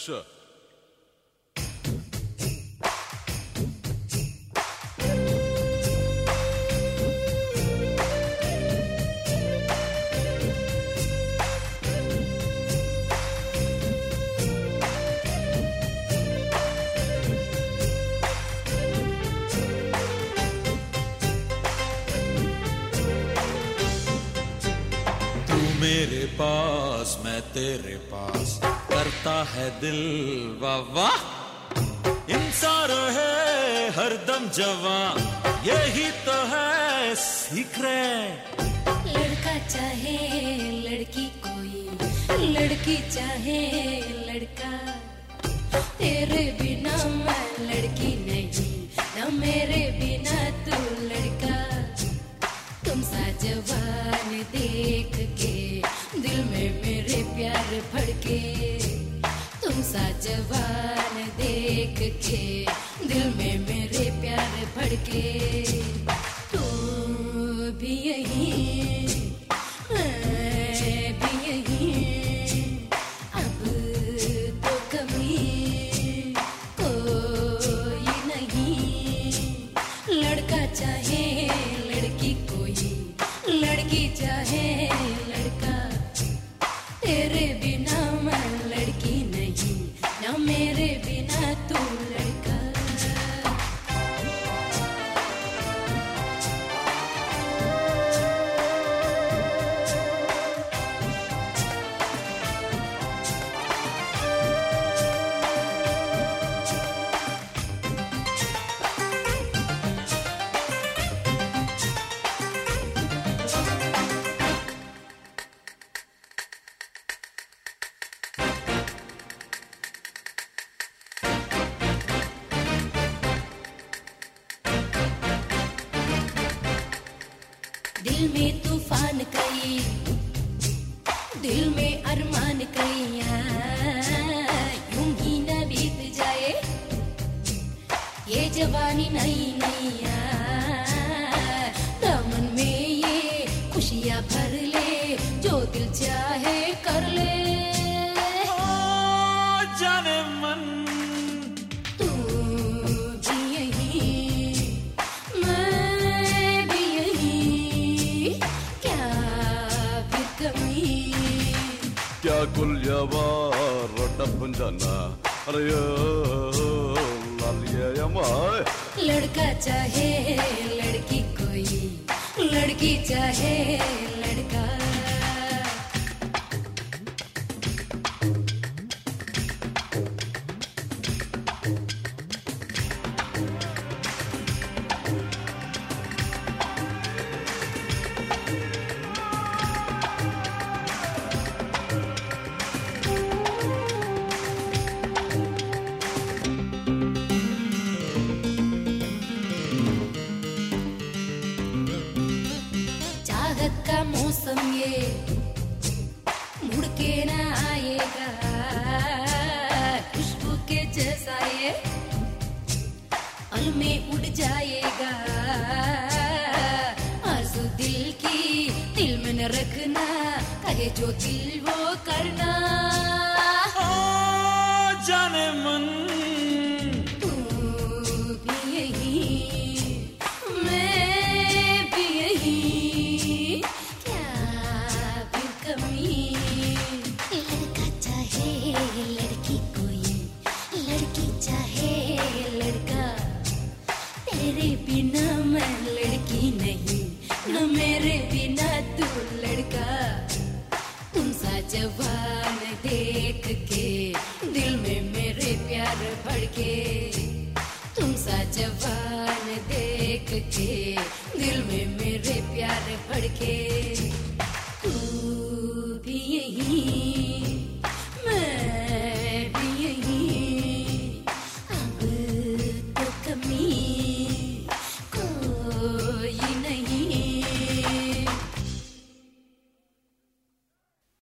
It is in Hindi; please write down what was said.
sure. मेरे पास मैं तेरे पास करता है दिल वाह वाह इंसान रहे हरदम जवां यही तो है सीक्रेट लड़का चाहे लड़की कोई लड़की चाहे लड़का तेरे बिना मैं लड़की नहीं ना मेरे बिना तू लड़का तुम सा जवान देख के दिल में मेरे प्यार भड़के तुम सा जवान देख के दिल में मेरे प्यार भड़के तू भी यही मैं भी यही अब तो कभी कोई नहीं लड़का चाहे लड़की कोई लड़की चाहे लड़का तेरे बिना मैं लड़की नहीं ना मेरे बिना तू लड़का दिल में तूफान कई दिल में अरमान कई यूं ही न बीत जाए ये जवानी नहीं नहीं दामन में ये खुशियां भर ले जो दिल चाहे कर ले जाने मन तू भी यही मैं भी यही क्या फिर कमी क्या गुल जवार रोटा पुंजाना अरे लालिया यमाय लड़का चाहे लड़की कोई लड़की चाहे लड़का चाहत का मौसम ये मुड़ के ना आएगा खुशबू के जैसा ये पल में उड़ जाएगा आरज़ू दिल की दिल में न रखना कहे जो दिल वो करना जाने मन तू भी यही मैं भी यही क्या फिर कमी लड़का चाहे लड़की कोई लड़की चाहे लड़का तेरे बिना मैं लड़की नहीं न मेरे बिना तू लड़का तुम सा जवान देख के दिल में मेरे प्यार भड़के तुम सा जवान देख के दिल में मेरे प्यार भड़के